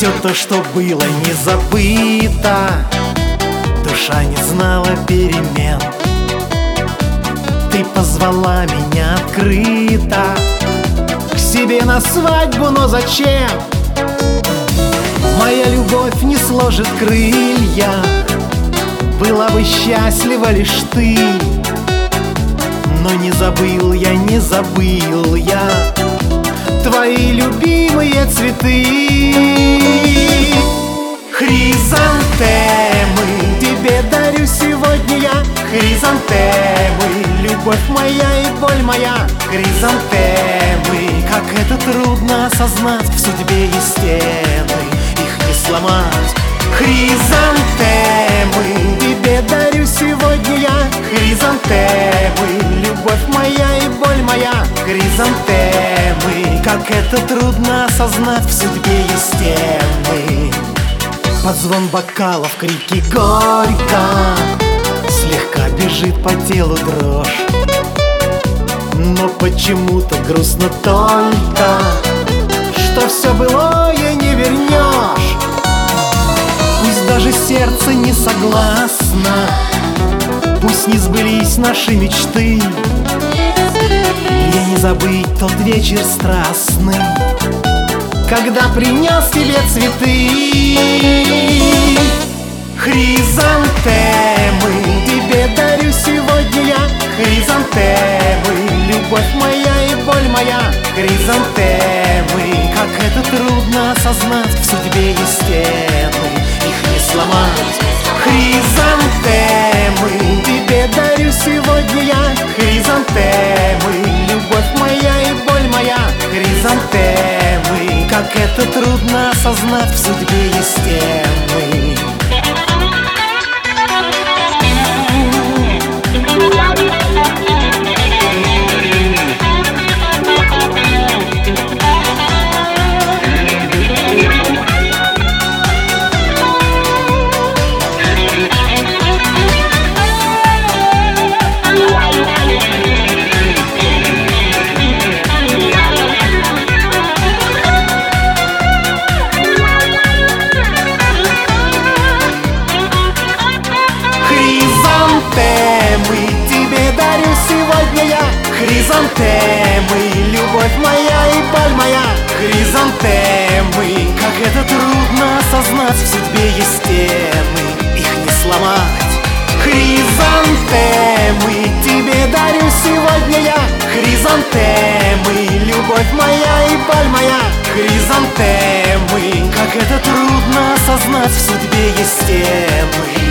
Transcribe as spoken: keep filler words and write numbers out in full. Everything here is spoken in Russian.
Все то, что было, не забыто. Душа не знала перемен. Ты позвала меня открыто к себе на свадьбу, но зачем? Моя любовь не сложит крылья. Была бы счастлива лишь ты. Но не забыл я, не забыл я твои любимые цветы. Хризантемы тебе дарю сегодня я. Хризантемы, любовь моя и боль моя. Хризантемы, как это трудно осознать. В судьбе есть стены, их не сломать. Хризантемы тебе дарю сегодня я. Хризантемы, любовь моя и боль моя. Хризантемы, как это трудно осознать. В судьбе есть стены. Под звон бокалов крики горько. Слегка бежит по телу дрожь. Но почему-то грустно только, что все былое не вернешь. Пусть даже сердце не согласно, пусть не сбылись наши мечты. Мне не забыть тот вечер страстный, когда принес тебе цветы. Хризантемы тебе дарю сегодня я. Хризантемы, любовь моя и боль моя. Хризантемы, как это трудно осознать. В судьбе есть стены, их не сломать. Хризантемы тебе дарю сегодня я. Хризантемы, любовь моя и боль моя. Хризантемы, как это трудно осознать. В судьбе есть стены. Хризантемы тебе дарю сегодня я. Хризантемы, любовь моя и боль моя. Хризантемы, как это трудно осознать. В судьбе есть стены, их не сломать. Хризантемы тебе дарю сегодня я. Хризантемы, любовь моя и боль моя. Хризантемы, как это трудно осознать. В судьбе есть стены.